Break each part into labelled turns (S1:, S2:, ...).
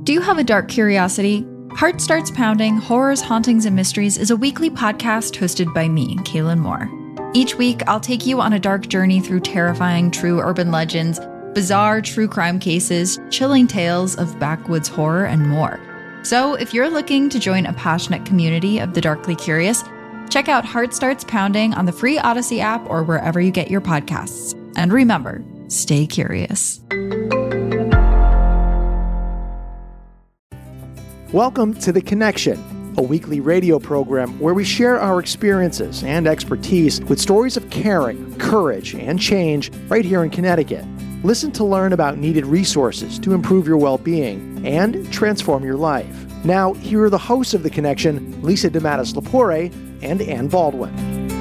S1: Do you have a dark curiosity? Heart Starts Pounding, Horrors, Hauntings, and Mysteries is a weekly podcast hosted by me, Kaylin Moore. Each week, I'll take you on a dark journey through terrifying true urban legends, bizarre true crime cases, chilling tales of backwoods horror, and more. So if you're looking to join a passionate community of the darkly curious, check out Heart Starts Pounding on the free Odyssey app or wherever you get your podcasts. And remember, stay curious.
S2: Welcome to The Connection, a weekly radio program where we share our experiences and expertise with stories of caring, courage, and change right here in Connecticut. Listen to learn about needed resources to improve your well-being and transform your life. Now, here are the hosts of The Connection, Lisa DeMatteis-Lepore and Ann Baldwin.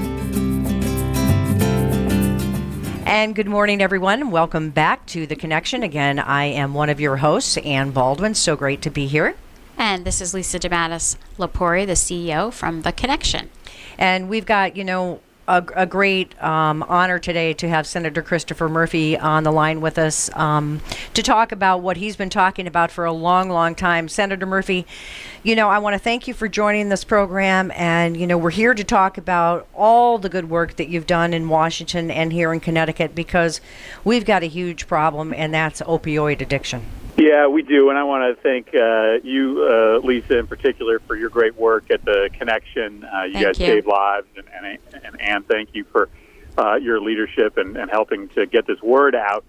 S3: And good morning, everyone. Welcome back to The Connection. Again, I am one of your hosts, Ann Baldwin. So great to be here.
S4: And this is Lisa DeMatteis-Lepore, the CEO from The Connection.
S3: And we've got, a great honor today to have Senator Christopher Murphy on the line with us to talk about what he's been talking about for a long, long time. Senator Murphy, I want to thank you for joining this program. And, we're here to talk about all the good work that you've done in Washington and here in Connecticut, because we've got a huge problem, and that's opioid addiction.
S5: Yeah, we do, and I want to thank you, Lisa, in particular, for your great work at The Connection. You guys save lives, and Ann, thank you for your leadership and helping to get this word out.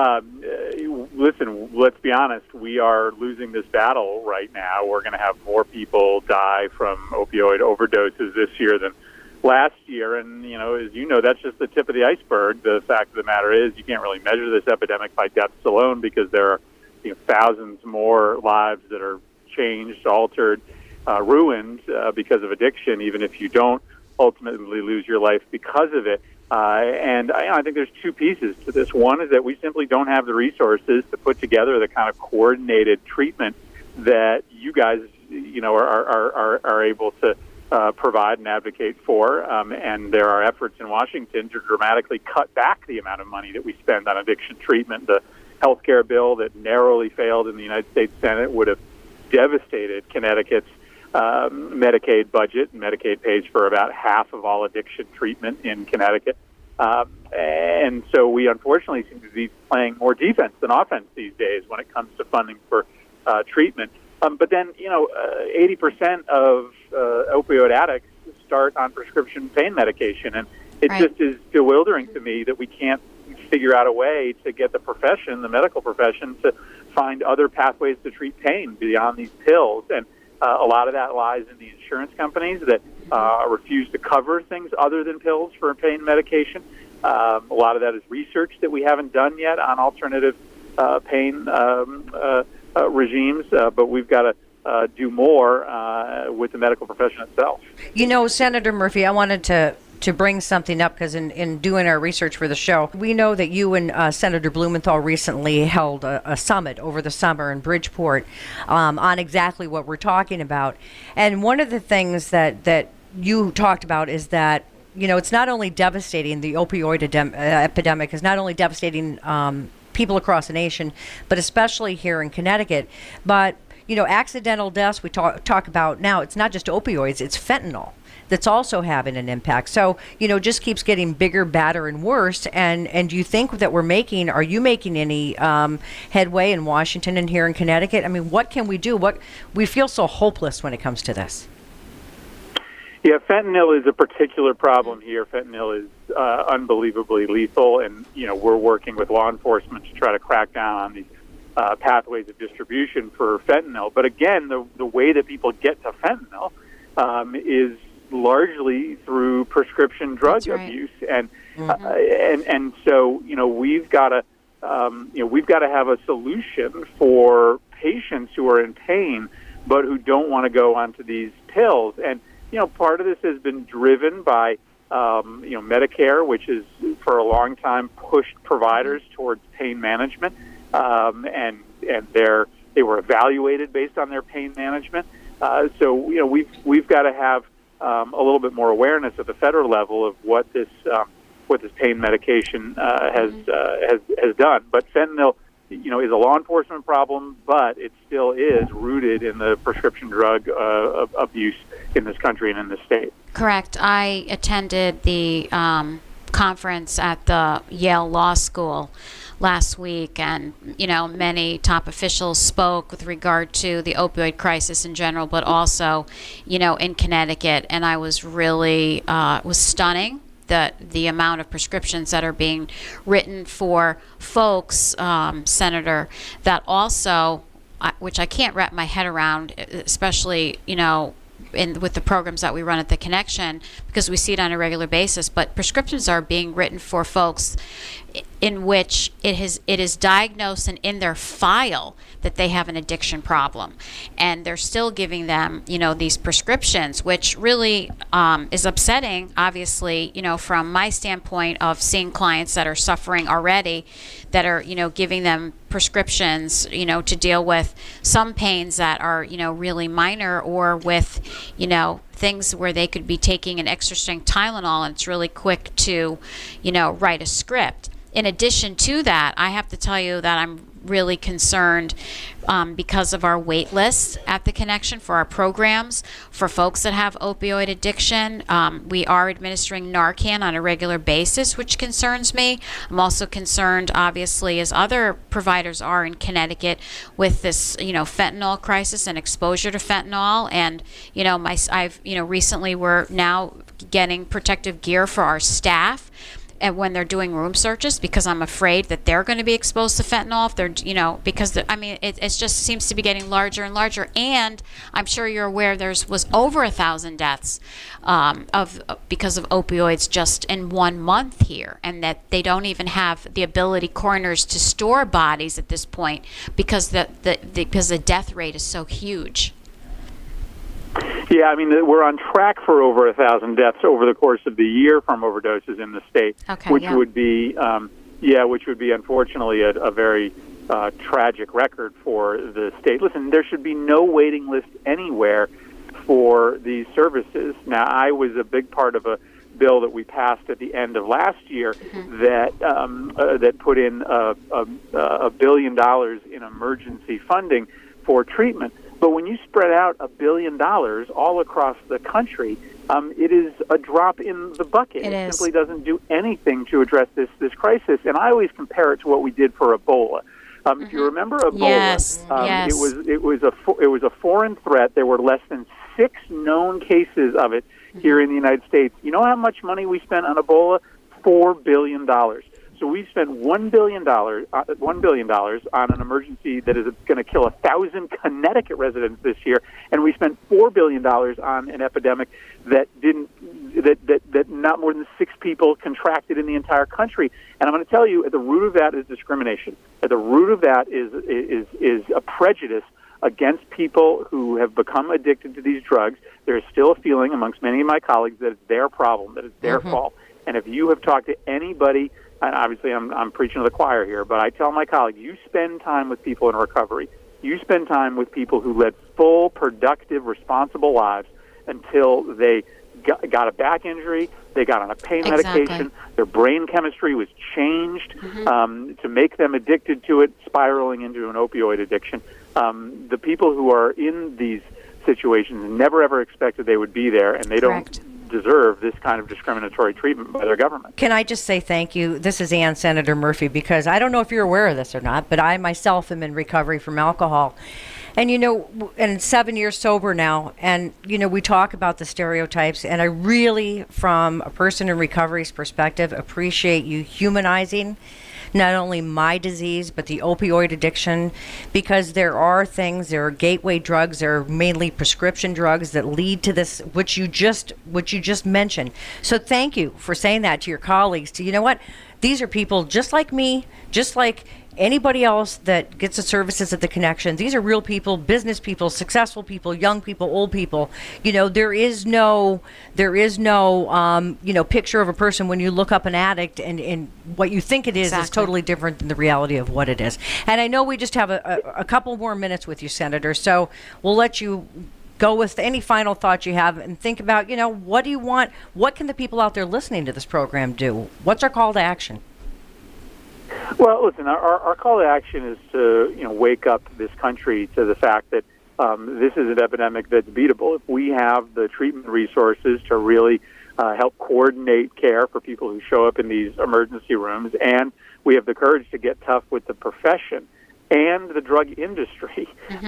S5: Listen, let's be honest, we are losing this battle right now. We're going to have more people die from opioid overdoses this year than last year, and, as you know, that's just the tip of the iceberg. The fact of the matter is you can't really measure this epidemic by deaths alone, because there are thousands more lives that are changed, altered, ruined because of addiction, even if you don't ultimately lose your life because of it. And I think there's two pieces to this. One is that we simply don't have the resources to put together the kind of coordinated treatment that you guys, are able to provide and advocate for. And there are efforts in Washington to dramatically cut back the amount of money that we spend on addiction treatment. The healthcare bill that narrowly failed in the United States Senate would have devastated Connecticut's Medicaid budget. Medicaid pays for about half of all addiction treatment in Connecticut. And so we unfortunately seem to be playing more defense than offense these days when it comes to funding for treatment. But then, 80% of opioid addicts start on prescription pain medication. And it just is bewildering to me that we can't figure out a way to get the medical profession, to find other pathways to treat pain beyond these pills. And a lot of that lies in the insurance companies that refuse to cover things other than pills for pain medication. A lot of that is research that we haven't done yet on alternative pain regimes, but we've got to do more with the medical profession itself.
S3: Senator Murphy, I wanted to bring something up, because in doing our research for the show, we know that you and Senator Blumenthal recently held a summit over the summer in Bridgeport on exactly what we're talking about. And one of the things that you talked about is that, it's not only devastating, the opioid epidemic is not only devastating people across the nation, but especially here in Connecticut. But, accidental deaths we talk about now, it's not just opioids, it's fentanyl that's also having an impact. So, just keeps getting bigger, badder, and worse. And do you think that are you making any headway in Washington and here in Connecticut? I mean, what can we do? We feel so hopeless when it comes to this.
S5: Yeah, fentanyl is a particular problem here. Fentanyl is unbelievably lethal, and, we're working with law enforcement to try to crack down on these pathways of distribution for fentanyl. But again, the way that people get to fentanyl is largely through prescription drug abuse, and so we've got to have a solution for patients who are in pain but who don't want to go onto these pills. And part of this has been driven by Medicare, which is for a long time pushed providers towards pain management, and they were evaluated based on their pain management. So we've got to have a little bit more awareness at the federal level of what this pain medication has done. But fentanyl is a law enforcement problem, but it still is rooted in the prescription drug abuse in this country and in this state.
S4: Correct. I attended the conference at the Yale Law School last week, and many top officials spoke with regard to the opioid crisis in general, but also in Connecticut, and I was really was stunning the amount of prescriptions that are being written for folks, Senator, that also, which I can't wrap my head around, especially with the programs that we run at the Connection, because we see it on a regular basis, but prescriptions are being written for folks in which it is diagnosed and in their file that they have an addiction problem, and they're still giving them these prescriptions, which really is upsetting, obviously, from my standpoint of seeing clients that are suffering already, that are giving them prescriptions to deal with some pains that are really minor, or with things where they could be taking an extra strength Tylenol and it's really quick to write a script. In addition to that, I have to tell you that I'm really concerned because of our wait list at the Connection for our programs for folks that have opioid addiction. We are administering Narcan on a regular basis, which concerns me. I'm also concerned, obviously, as other providers are in Connecticut, with this fentanyl crisis and exposure to fentanyl. And I've recently, we're now getting protective gear for our staff and when they're doing room searches, because I'm afraid that they're going to be exposed to fentanyl if they're, because it just seems to be getting larger and larger. And I'm sure you're aware was over 1,000 deaths because of opioids just in 1 month here, and that they don't even have the ability, coroners, to store bodies at this point because the death rate is so huge.
S5: Yeah, we're on track for over 1,000 deaths over the course of the year from overdoses in the state, which would be, unfortunately a very tragic record for the state. Listen, there should be no waiting list anywhere for these services. Now, I was a big part of a bill that we passed at the end of last year that put in $1 billion in emergency funding for treatment. But when you spread out $1 billion all across the country, it is a drop in the bucket. It simply doesn't do anything to address this crisis. And I always compare it to what we did for Ebola. If you remember Ebola, it was a foreign threat. There were less than 6 known cases of it here in the United States. You know how much money we spent on Ebola? $4 billion. So we spent $1 billion on an emergency that is going to kill 1,000 Connecticut residents this year, and we spent $4 billion on an epidemic that not more than 6 people contracted in the entire country. And I'm going to tell you, at the root of that is discrimination. At the root of that is a prejudice against people who have become addicted to these drugs. There is still a feeling amongst many of my colleagues that it's their problem, that it's their fault. And if you have talked to anybody, and obviously I'm preaching to the choir here, but I tell my colleagues, you spend time with people in recovery. You spend time with people who led full, productive, responsible lives until they got a back injury, they got on a pain medication, their brain chemistry was changed to make them addicted to it, spiraling into an opioid addiction. The people who are in these situations never ever expected they would be there, and they don't deserve this kind of discriminatory treatment by their government. Can
S3: I just say thank you? This is Ann, Senator Murphy, because I don't know if you're aware of this or not, but I myself am in recovery from alcohol. And, and 7 years sober now, and, we talk about the stereotypes, and I really, from a person in recovery's perspective, appreciate you humanizing not only my disease, but the opioid addiction, because there are gateway drugs, there are mainly prescription drugs that lead to this, which you just mentioned. So thank you for saying that to your colleagues. You know what? These are people just like me, just like anybody else that gets the services at the Connection. These are real people, business people, successful people, young people, old people. There is no picture of a person when you look up an addict, and what you think it is totally different than the reality of what it is. And I know we just have a couple more minutes with you, Senator, so we'll let you go with any final thoughts you have and think about, what do you want? What can the people out there listening to this program do? What's our call to action?
S5: Well, listen, our call to action is to wake up this country to the fact that this is an epidemic that's beatable. If we have the treatment resources to really help coordinate care for people who show up in these emergency rooms, and we have the courage to get tough with the profession and the drug industry,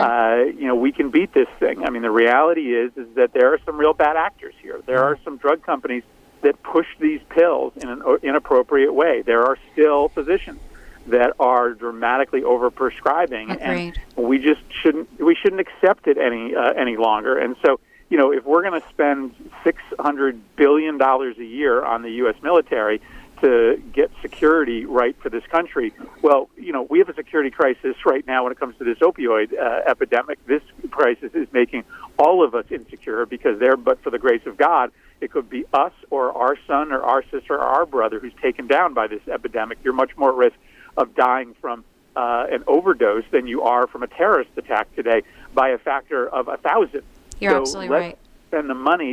S5: we can beat this thing. I mean, the reality is that there are some real bad actors here. There are some drug companies that push these pills in an inappropriate way. There are still physicians that are dramatically overprescribing,
S4: Agreed.
S5: and we shouldn't accept it any longer. And so, if we're going to spend $600 billion a year on the U.S. military to get security right for this country, well, we have a security crisis right now when it comes to this opioid epidemic. This crisis is making all of us insecure because but for the grace of God, it could be us or our son or our sister or our brother who's taken down by this epidemic. You're much more at risk of dying from an overdose than you are from a terrorist attack today by a factor of 1,000.
S4: You're absolutely right.
S5: Let's spend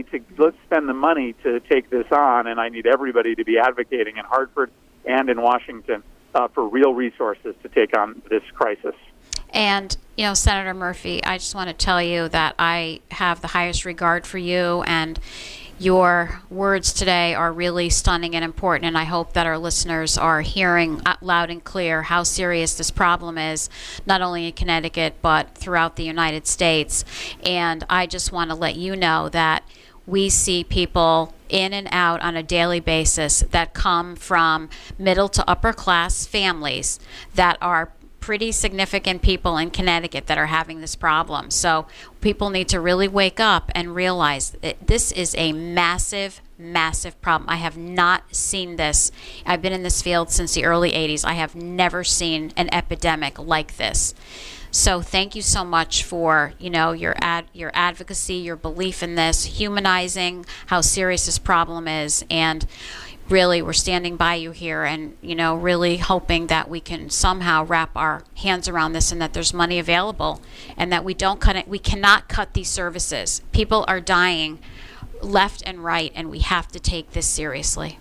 S5: the money to take this on, and I need everybody to be advocating in Hartford and in Washington for real resources to take on this crisis.
S4: And, Senator Murphy, I just want to tell you that I have the highest regard for you, and your words today are really stunning and important, and I hope that our listeners are hearing loud and clear how serious this problem is, not only in Connecticut, but throughout the United States. And I just want to let you know that we see people in and out on a daily basis that come from middle to upper class families that are pretty significant people in Connecticut that are having this problem. So people need to really wake up and realize that this is a massive, massive problem. I have not seen this. I've been in this field since the early 80s. I have never seen an epidemic like this. So thank you so much for, your advocacy, your belief in this, humanizing how serious this problem is, and really, we're standing by you here and, really hoping that we can somehow wrap our hands around this and that there's money available and that we cannot cut these services. People are dying left and right, and we have to take this seriously.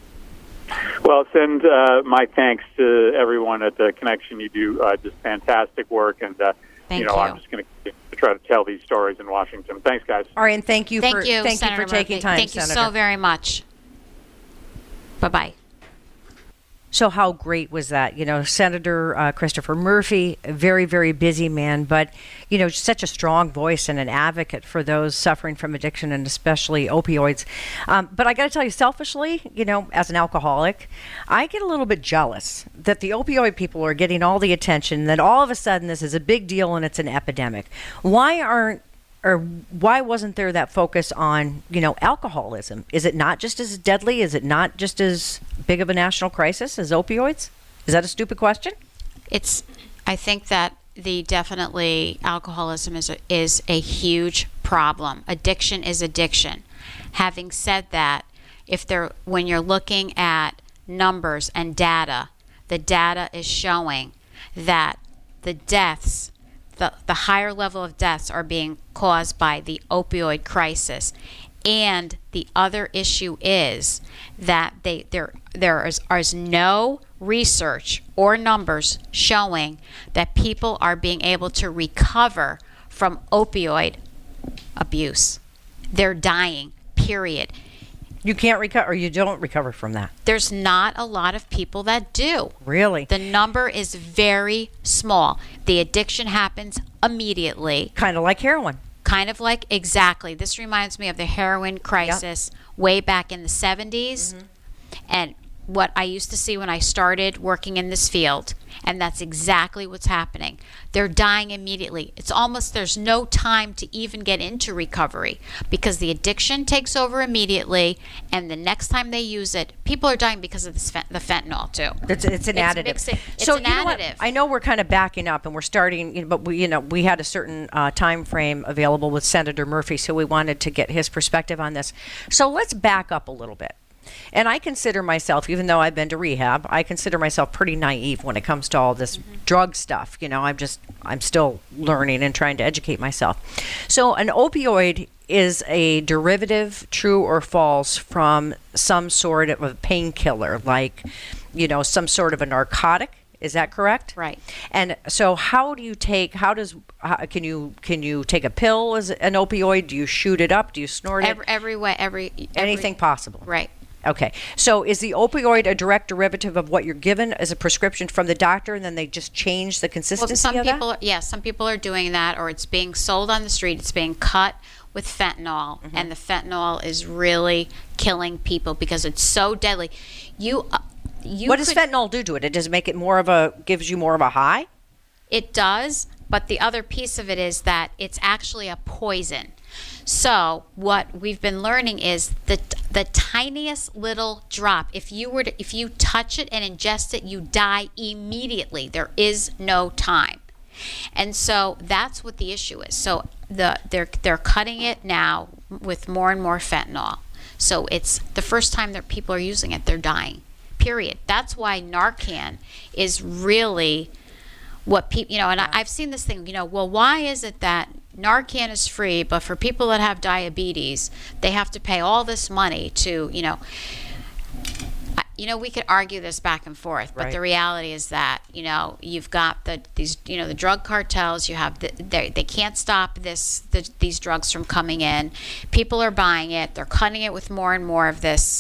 S5: Well, send my thanks to everyone at the Connection. You do just fantastic work, and
S4: Thank you.
S5: I'm just going to try to tell these stories in Washington. Thanks, guys.
S3: All right, and thank you for
S4: Senator
S3: taking
S4: Murphy.
S3: time,
S4: Thank you
S3: Senator.
S4: so very much. Bye-bye.
S3: So how great was that? Senator Christopher Murphy, a very, very busy man, but, such a strong voice and an advocate for those suffering from addiction and especially opioids. But I got to tell you, selfishly, as an alcoholic, I get a little bit jealous that the opioid people are getting all the attention, that all of a sudden this is a big deal and it's an epidemic. Why wasn't there that focus on, alcoholism? Is it not just as deadly? Is it not just as big of a national crisis as opioids? Is that a stupid question?
S4: I think that definitely alcoholism is a huge problem. Addiction is addiction. Having said that, when you're looking at numbers and data, the data is showing that the deaths, the higher level of deaths are being caused by the opioid crisis. And the other issue is that there is no research or numbers showing that people are being able to recover from opioid abuse. They're dying, period.
S3: You can't recover, or you don't recover from that.
S4: There's not a lot of people that do.
S3: Really?
S4: The number is very small. The addiction happens immediately.
S3: Kind of like heroin.
S4: Exactly. This reminds me of the heroin crisis way back in the 70s. Mm-hmm. And what I used to see when I started working in this field, and that's exactly what's happening. They're dying immediately. It's almost, there's no time to even get into recovery because the addiction takes over immediately, and the next time they use it, people are dying because of the fentanyl too.
S3: It's an additive.
S4: It's an additive.
S3: I know we're kind of backing up and we're starting, but we had a certain time frame available with Senator Murphy, so we wanted to get his perspective on this. So let's back up a little bit. And I consider myself, even though I've been to rehab, I consider myself pretty naive when it comes to all this drug stuff. I'm still learning and trying to educate myself. So an opioid is a derivative, true or false, from some sort of a painkiller like some sort of a narcotic. Is that correct?
S4: Right.
S3: And so can you take a pill as an opioid? Do you shoot it up? Do you snort it?
S4: Every way,
S3: anything possible.
S4: Right.
S3: Okay. So is the opioid a direct derivative of what you're given as a prescription from the doctor, and then they just change the consistency of that?
S4: Some people are doing that, or it's being sold on the street. It's being cut with fentanyl, and the fentanyl is really killing people because it's so deadly.
S3: What does fentanyl do to it? Does it make it gives you more of a high?
S4: It does, but the other piece of it is that it's actually a poison. So what we've been learning is the tiniest little drop. If you touch it and ingest it, you die immediately. There is no time. And so that's what the issue is. So they're cutting it now with more and more fentanyl. So it's the first time that people are using it, they're dying. Period. That's why Narcan is really what people, and I've seen this thing, well, why is it that Narcan is free, but for people that have diabetes, they have to pay all this money to, we could argue this back and forth, but the reality is that, you've got the drug cartels, you have they can't stop these drugs from coming in. People are buying it. They're cutting it with more and more of this,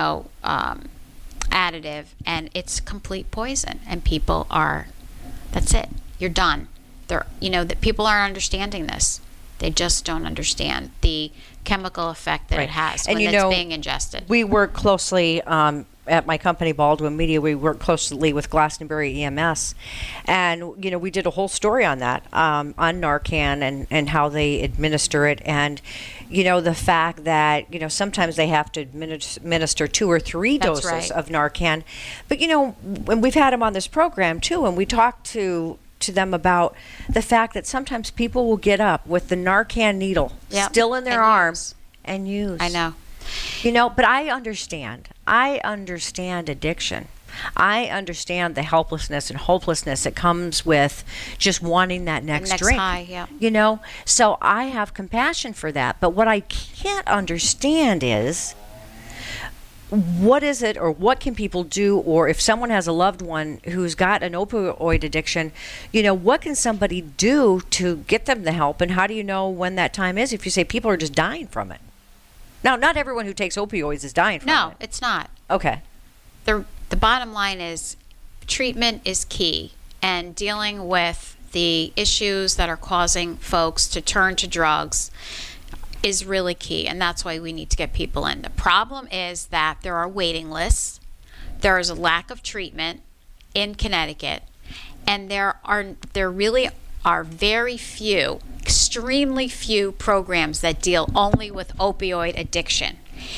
S4: additive, and it's complete poison, and people are, that's it, you're done. That people aren't understanding this. They just don't understand the chemical effect that it has when it's being ingested.
S3: We work closely at my company, Baldwin Media. We work closely with Glastonbury EMS, and we did a whole story on that, on Narcan and how they administer it, and the fact that sometimes they have to administer 2 or 3 doses of Narcan. But when we've had them on this program too, and we talked to them about the fact that sometimes people will get up with the Narcan needle still in their arms and use.
S4: I know.
S3: But I understand addiction. I understand the helplessness and hopelessness that comes with just wanting that next drink.
S4: High, yeah.
S3: So I have compassion for that. But what I can't understand is, what is it, or what can people do, or if someone has a loved one who's got an opioid addiction, what can somebody do to get them the help, and how do you know when that time is if you say people are just dying from it? Now, not everyone who takes opioids is dying from it.
S4: No, it's not.
S3: Okay.
S4: The bottom line is treatment is key, and dealing with the issues that are causing folks to turn to drugs is really key, and that's why we need to get people in. The problem is that there are waiting lists, there is a lack of treatment in Connecticut, and there really are very few, extremely few programs that deal only with opioid addiction.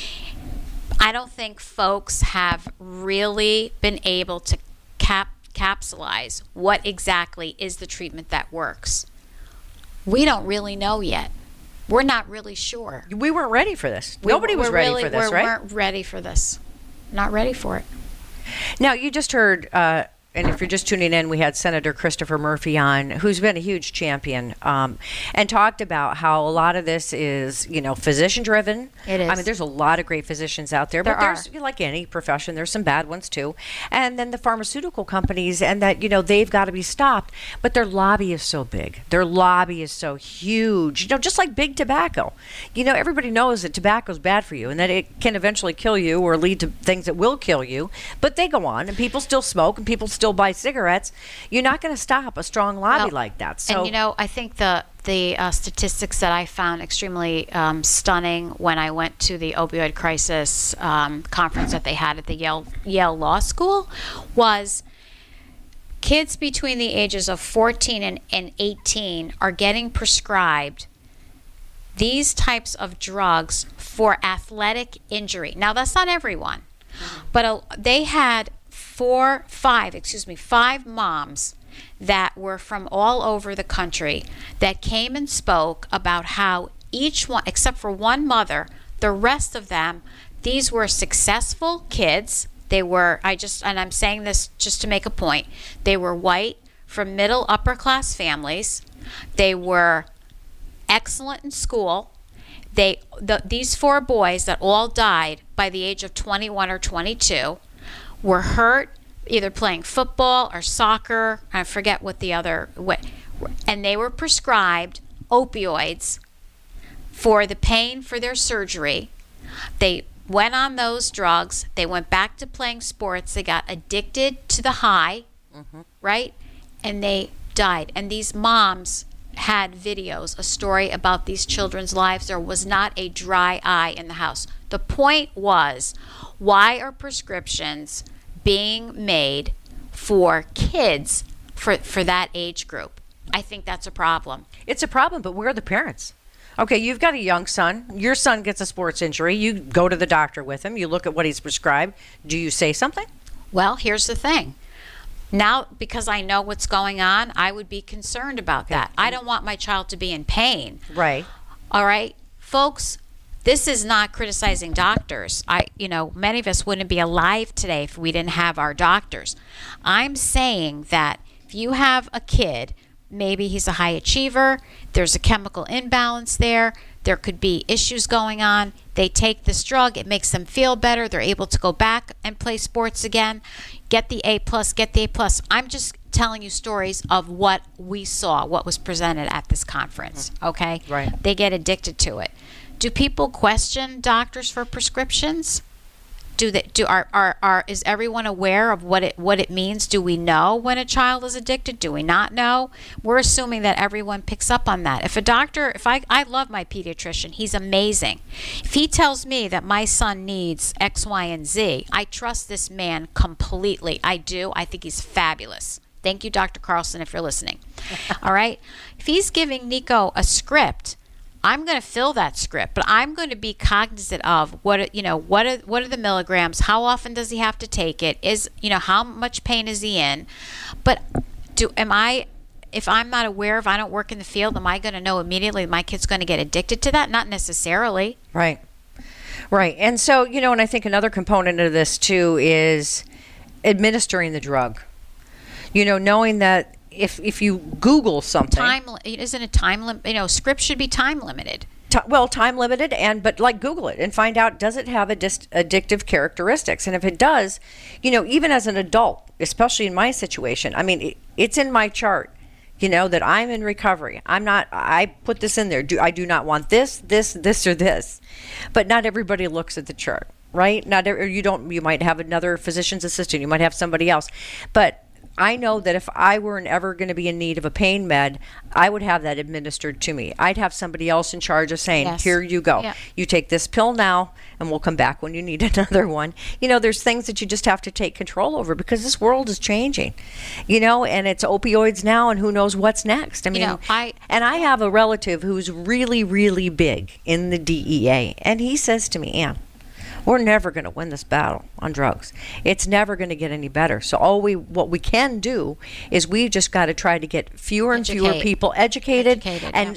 S4: I don't think folks have really been able to capsulize what exactly is the treatment that works. We don't really know yet. We're not really sure.
S3: We weren't ready for this. Nobody was ready for this, right?
S4: We weren't ready for this. Not ready for it.
S3: Now, you just heard, and if you're just tuning in, we had Senator Christopher Murphy on, who's been a huge champion, and talked about how a lot of this is, physician-driven.
S4: It is.
S3: I mean, there's a lot of great physicians out there, but there's, like any profession, there's some bad ones too. And then the pharmaceutical companies, and that, they've got to be stopped. But their lobby is so big. Their lobby is so huge. Just like big tobacco. Everybody knows that tobacco is bad for you, and that it can eventually kill you or lead to things that will kill you. But they go on, and people still smoke, and people still buy cigarettes. You're not going to stop a strong lobby like that. So,
S4: and I think the statistics that I found extremely stunning when I went to the opioid crisis conference that they had at the Yale Law School was kids between the ages of 14 and 18 are getting prescribed these types of drugs for athletic injury. Now, that's not everyone, but they had 5 moms that were from all over the country that came and spoke about how each one, except for one mother, the rest of them, these were successful kids. They were, and I'm saying this just to make a point, they were white, from middle upper class families. They were excellent in school. These 4 boys that all died by the age of 21 or 22 were hurt, either playing football or soccer. I forget what and they were prescribed opioids for the pain for their surgery. They went on those drugs. They went back to playing sports. They got addicted to the high, right? And they died. And these moms had videos, a story about these children's lives. There was not a dry eye in the house. The point was, why are prescriptions being made for kids for that age group? I think that's a problem.
S3: It's a problem, but we're the parents. Okay, you've got a young son. Your son gets a sports injury. You go to the doctor with him. You look at what he's prescribed. Do you say something?
S4: Well, here's the thing. Now, because I know what's going on, I would be concerned about that. I don't want my child to be in pain.
S3: Right.
S4: All right, folks, this is not criticizing doctors. Many of us wouldn't be alive today if we didn't have our doctors. I'm saying that if you have a kid, maybe he's a high achiever, there's a chemical imbalance there could be issues going on. They take this drug, it makes them feel better, they're able to go back and play sports again, get the A+, get the A+. I'm just telling you stories of what we saw, what was presented at this conference, okay?
S3: Right.
S4: They get addicted to it. Do people question doctors for prescriptions? Is everyone aware of what it means? Do we know when a child is addicted? Do we not know? We're assuming that everyone picks up on that. I love my pediatrician. He's amazing. If he tells me that my son needs X, Y, and Z, I trust this man completely. I do. I think he's fabulous. Thank you, Dr. Carlson, if you're listening. All right? If he's giving Nico a script, I'm going to fill that script, but I'm going to be cognizant of what are the milligrams, how often does he have to take it, how much pain is he in. But if I'm not aware, if I don't work in the field, am I going to know immediately my kid's going to get addicted to that? Not necessarily.
S3: Right. And so, and I think another component of this too is administering the drug. Knowing that if you Google something,
S4: isn't it time limit? Scripts should be time limited.
S3: Time limited, but Google it and find out, does it have addictive characteristics? And if it does, even as an adult, especially in my situation, it's in my chart, that I'm in recovery. I put this in there. I do not want this, or this, but not everybody looks at the chart, right? You might have another physician's assistant, you might have somebody else, but I know that if I weren't ever going to be in need of a pain med, I would have that administered to me. I'd have somebody else in charge of saying, yes, here you go. Yeah. You take this pill now, and we'll come back when you need another one. There's things that you just have to take control over because this world is changing, and it's opioids now, and who knows what's next. I have a relative who's really, really big in the DEA, and he says to me, Ann, we're never going to win this battle on drugs. It's never going to get any better. So what we can do is we've just got to try to get fewer and fewer people educated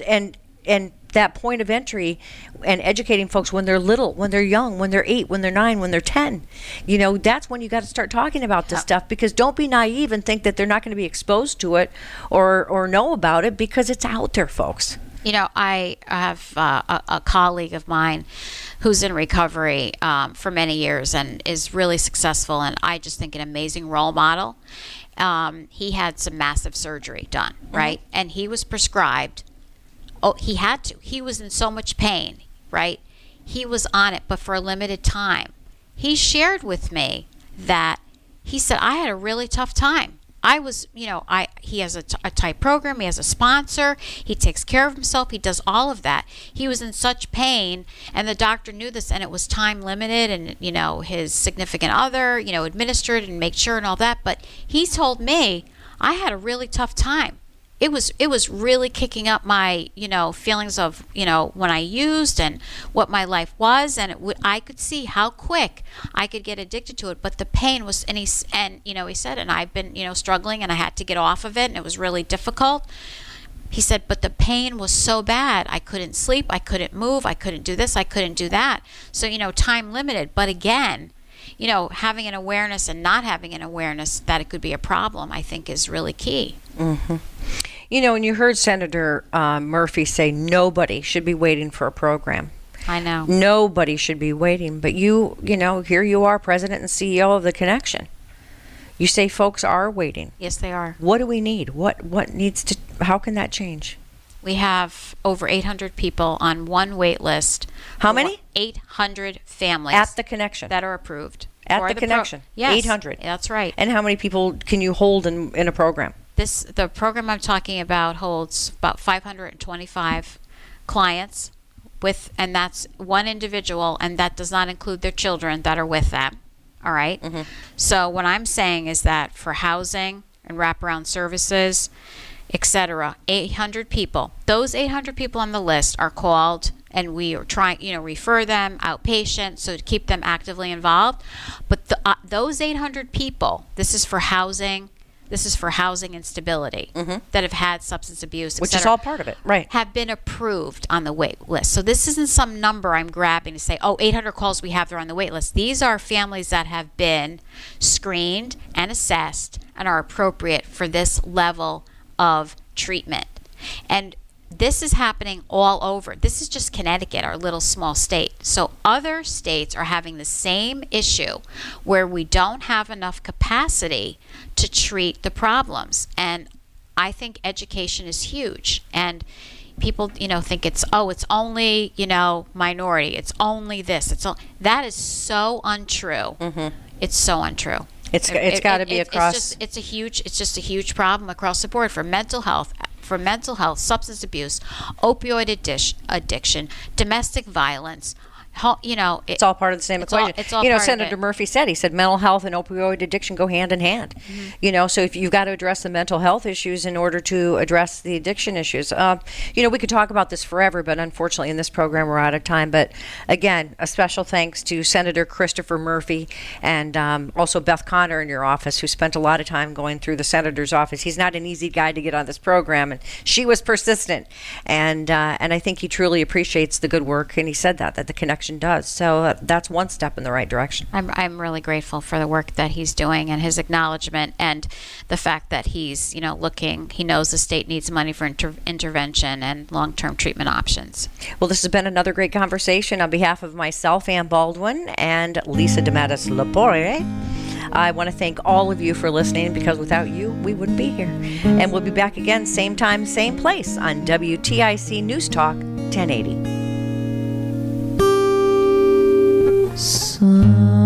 S3: and that point of entry and educating folks when they're little, when they're young, when they're 8, when they're 9, when they're 10. That's when you got to start talking about this stuff, because don't be naive and think that they're not going to be exposed to it or know about it, because it's out there, folks.
S4: I have a colleague of mine who's in recovery for many years and is really successful, and I just think an amazing role model. He had some massive surgery done, right? Mm-hmm. And he was prescribed. Oh, he had to. He was in so much pain, right? He was on it, but for a limited time. He shared with me that he said, I had a really tough time. I was, he has a type program, he has a sponsor, he takes care of himself, he does all of that. He was in such pain, and the doctor knew this, and it was time limited, and, his significant other, administered and make sure and all that. But he told me, I had a really tough time. It was really kicking up my, feelings of, when I used and what my life was, and I could see how quick I could get addicted to it. But the pain was, he said, and I've been, struggling, and I had to get off of it, and it was really difficult. He said, but the pain was so bad, I couldn't sleep, I couldn't move, I couldn't do this, I couldn't do that. So, time limited. But again, having an awareness and not having an awareness that it could be a problem, I think is really key.
S3: Mm-hmm. And you heard Senator Murphy say nobody should be waiting for a program.
S4: I know.
S3: Nobody should be waiting. But here you are, President and CEO of the Connection. You say folks are waiting.
S4: Yes, they are.
S3: What do we need? What needs to, how can that change?
S4: We have over 800 people on one wait list.
S3: How many?
S4: 800 families.
S3: At the Connection.
S4: That are approved.
S3: At the Connection.
S4: Yes.
S3: 800.
S4: That's right.
S3: And how many people can you hold in a program?
S4: The program I'm talking about holds about 525 clients and that's one individual, and that does not include their children that are with them. All right?
S3: Mm-hmm.
S4: So what I'm saying is that for housing and wraparound services, etc., 800 people. Those 800 people on the list are called, and we are trying, refer them outpatient, so to keep them actively involved. But those 800 people, this is for housing and stability, that have had substance abuse,
S3: which is all part of it, right?
S4: Have been approved on the wait list. So this isn't some number I'm grabbing to say, 800 calls we have, they're on the wait list. These are families that have been screened and assessed and are appropriate for this level of treatment. And this is happening all over. This is just Connecticut, our little small state. So other states are having the same issue where we don't have enough capacity to treat the problems. And I think education is huge. And people, think it's only, minority. It's only this. That is so untrue. Mm-hmm. It's so untrue.
S3: It's got to be across.
S4: It's just a huge problem across the board for mental health, substance abuse, opioid addiction, domestic violence.
S3: It's all part of the same equation.
S4: It's all part of
S3: Senator
S4: it.
S3: Murphy said mental health and opioid addiction go hand in hand. Mm-hmm. So if you've got to address the mental health issues in order to address the addiction issues, we could talk about this forever, but unfortunately in this program we're out of time. But again, a special thanks to Senator Christopher Murphy and also Beth Connor in your office, who spent a lot of time going through the senator's office. He's not an easy guy to get on this program, and she was persistent, and I think he truly appreciates the good work, and he said that the Connection does. So that's one step in the right direction.
S4: I'm really grateful for the work that he's doing and his acknowledgement, and the fact that he's he knows the state needs money for intervention and long-term treatment options.
S3: Well, this has been another great conversation. On behalf of myself, Ann Baldwin, and Lisa DeMattis Lapore, I want to thank all of you for listening, because without you, we wouldn't be here. And we'll be back again, same time, same place on WTIC News Talk 1080.